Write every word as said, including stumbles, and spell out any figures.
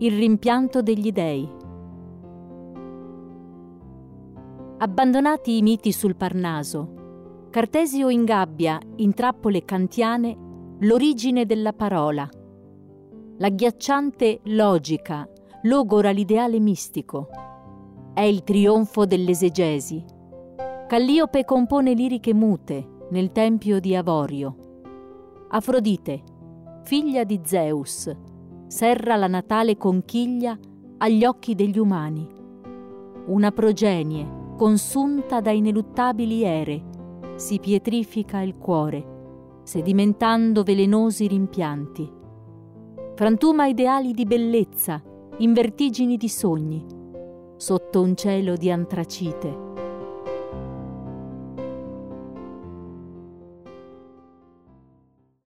Il rimpianto degli dei. Abbandonati i miti sul Parnaso, Cartesio ingabbia in trappole kantiane l'origine della parola. L'agghiacciante logica logora l'ideale mistico. È il trionfo dell'esegesi. Calliope compone liriche mute nel tempio di Avorio. Afrodite, figlia di Zeus, serra la natale conchiglia agli occhi degli umani. Una progenie consunta da ineluttabili ere si pietrifica il cuore, sedimentando velenosi rimpianti. Frantuma ideali di bellezza in vertigini di sogni, sotto un cielo di antracite.